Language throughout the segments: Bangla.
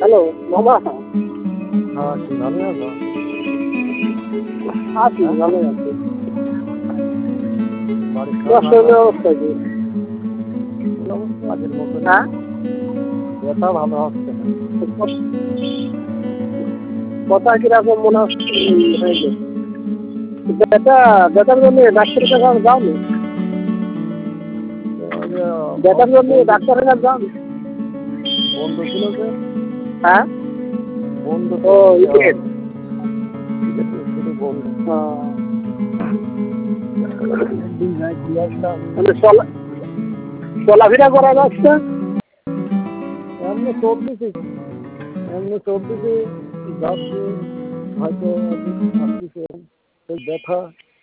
হ্যালো মামা। হ্যাঁ, কি ভালো আছো? আছি, ভালো আছি। বাড়ির তোমার সবাই ভালো শরীরের আছে? অবস্থা কি? অবস্থা আগের মতো নেই, হ্যাঁ, ব্যথা ভালো হচ্ছে না। কথা কিরকম মনে হচ্ছে হয়েছে? ব্যথার জন্য ডাক্তারের কাছে যাওনি? ওই যে ব্যথার জন্য বন্ধু ডাক্তারের কাছে যাওনি? বন্ধু ছিল যে হ্যাঁ, বন্ধু ও তো ইটের। শুধু বন্ধু দীঘায় ঘুরে আসলাম। মানে চলাফেরা করা যাচ্ছে? এমনি চলতেছি যাচ্ছি, হয়তো আসতেছে সেই ব্যথা।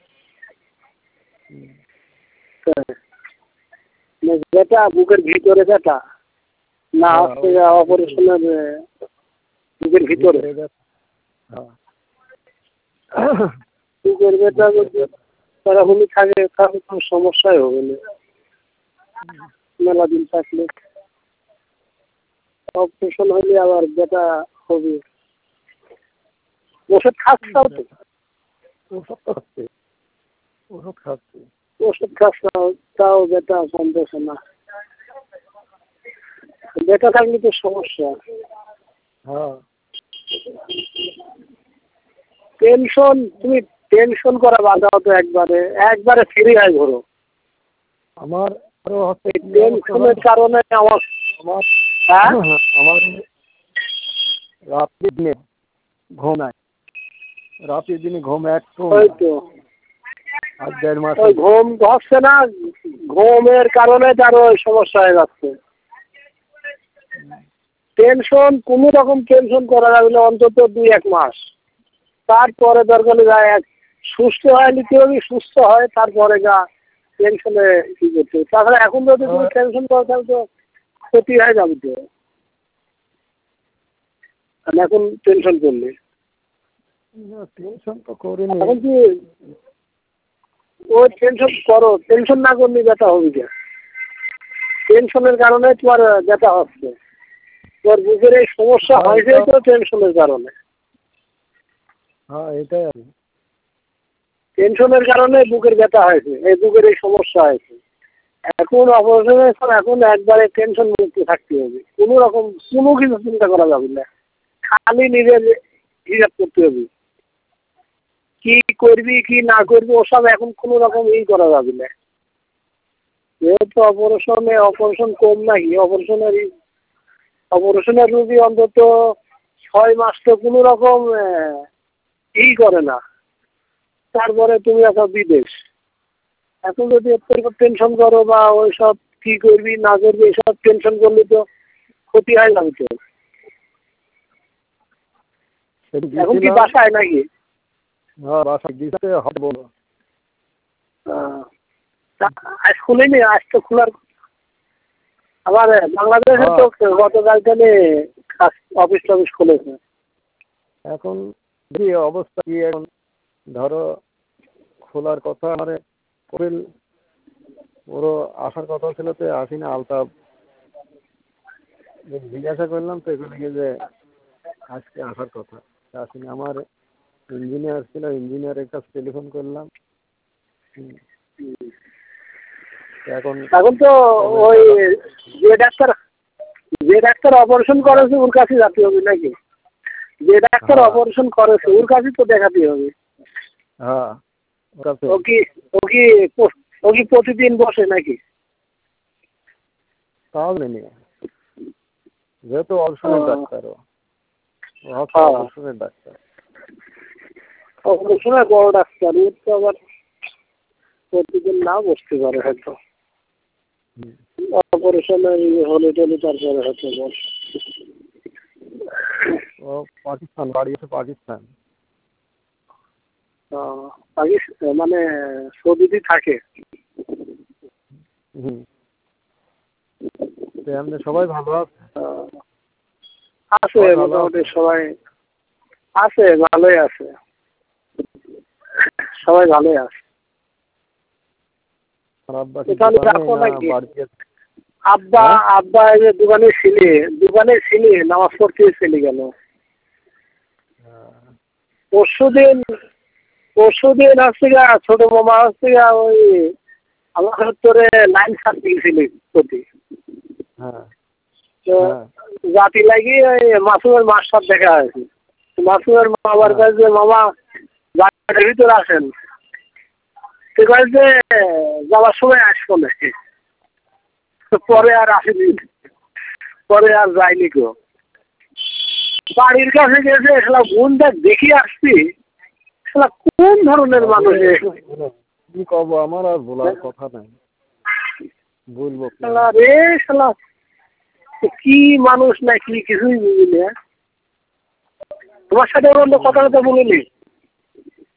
ব্যথা বুকের ভিতরে ব্যথা না হ্যাঁ, হচ্ছে অপারেশনের বুকের ভিতরে? হ্যাঁ, বুকের ব্যথা যদি তারকমই থাকে তাহলে কোনো সমস্যাই হবে না মেলা দিন থাকলে। অপারেশন হলে আবার ব্যথা হবে। ওষুধ খাচ্ছাও তো? ওষুধ তো খাচ্ছি, ওষুধ খাচ্ছি। ওষুধ খাচ্ছাও, তাও ব্যথা কমতেছে না। ব্যথা থাকলে তো সমস্যা। হ্যাঁ, তুমি টেনশন করা বাদ দাও তো। একবারে ফ্রি হয় ঘোরো। আমার আরো হচ্ছে এই কি অবস্থা টেনশনের জানো? কারণে আমার আমার হ্যাঁ আমার রাত্রি দিনে ঘুম নাই, রাত্রি দিনে ঘুম একটু ওই না। তো আর 1.5 মাস ওই ঘুম হচ্ছে না, ঘুমের কারণে তার ওই সমস্যা হয়ে যাচ্ছে। টেনশন কোন রকম টেনশন করা যাবে না অন্তত 2-1 মাস। তারপরে দরকার যায় সুস্থ হয় নিতে হবে, সুস্থ হয় তারপরে যা টেনশনে কি করতে হবে। তাছাড়া এখন যদি তুমি টেনশন করো তাহলে তো ক্ষতি হয়ে যাবে তো। আর এখন টেনশন করলে টেনশন তো করিনি। এখন কি ওই টেনশন করো, টেনশন না করলে ব্যথা হবে না। টেনশনের কারণে তোমার ব্যথা হচ্ছে। তোমার বুকের এই সমস্যা হয়েছে তো টেনশনের কারণে। হ্যাঁ, এটাই আর কি। টেনশনের কারণে বুকের ব্যথা হয়েছে, এই বুকের এই সমস্যা হয়েছে। এখন অপারেশনের পর এখন একবারে টেনশন মুক্ত থাকতে হবে। কোনো রকম কোনো কিছু চিন্তা করা যাবে না, খালি নিজের হিসাব করতে হবে। কি করবি কি না করবি ওসব এখন কোনো রকম করা যাবে না। যেহেতু অপারেশন কম নাকি, অপারেশনের রুগী অন্তত 6 মাস তো কোনো রকম করে না। তারপরে তুমি একটা বিদেশ। এখন যদি এর টেনশন করো বা ওই সব কি করবি না করবি এসব টেনশন করলে তো ক্ষতি হয় যাবে তো। এখন কি বাসায় নাকি? হ্যাঁ, বাসায় দিতে হবে বলো। আজ খুলেনি, আজ তো খোলার। আবার বাংলাদেশে তো গতকাল থেকে অফিস টফিস খুলেছে। এখন কি অবস্থা কি এখন? ধরো খোলার কথা মানে কপিল ওরও আসার কথা ছিল, তো আসি না। আলতাফ জিজ্ঞাসা করলাম তো এখানে যে আজকে আসার কথা, আসিনি। আমার ইঞ্জিনিয়ার ছিল, ইঞ্জিনিয়ারের কাছে টেলিফোন করলাম। এখন তো ওই যে ডাক্তার অপারেশন করেছে ওর কাছে যেতে হবে নাকি? যে ডাক্তার হ্যাঁ, অপারেশন করেছে ওর কাছে তো দেখাতে হবে। হ্যাঁ, ও কি ও কি ও কি প্রতিদিন বসে নাকি? তাহলে নিয়ে যেহেতু অপারেশনের ডাক্তার, ও হচ্ছে হ্যাঁ, অপারেশনের ডাক্তার। অপারেশনের বড় ডাক্তার, ওর তো আবার প্রতিদিন না বসতে পারে হয়তো। অপারেশনের হলে টলে তারপরে হয়তো বসে। ও পাকিস্তান, বাড়ি আছে পাকিস্তান। মানে সৌদিতে থাকে। এমনি সবাই ভালো আছে? আছে সবাই ভালো মোটামুটি, আছে? সবাই আছে, ভালোই আছে, সবাই ভালোই আছে। আর আব্বা কি তাহলে দোকানে রাখো না নাকি? বাড়িতে? আব্বা হ্যাঁ? আব্বা এই যে দোকানে ছিলে নামাজ পড়তে চলে গেল। পরশুদিন হচ্ছে গা ছোট মামা হচ্ছে গা ওই আমার তোরে লাইন ছাড়তে গেছিল প্রতি। হ্যাঁ তো হ্যাঁ জাতি লাগি ওই মাসুমের মার সাথে দেখা হয়েছে। মাসুমের মামার হ্যাঁ কাছে মামা বাড়ির ভিতরে আসেন। সে কাছে যাওয়ার সময় আসবো না। পরে আর আসেনি, পরে আর যায়নি কেউ। বাড়ির কাছে গেছে শালা বোনটা দেখি আসছি, শালা কোন ধরনের মানুষ এ? কি কব, আমার আর বলার কথা নাই, বলবো কি শালা রে শালা, কি মানুষ না কি কিছুই বুঝি না। তোমার সাথে অন্য কথা বলিনি।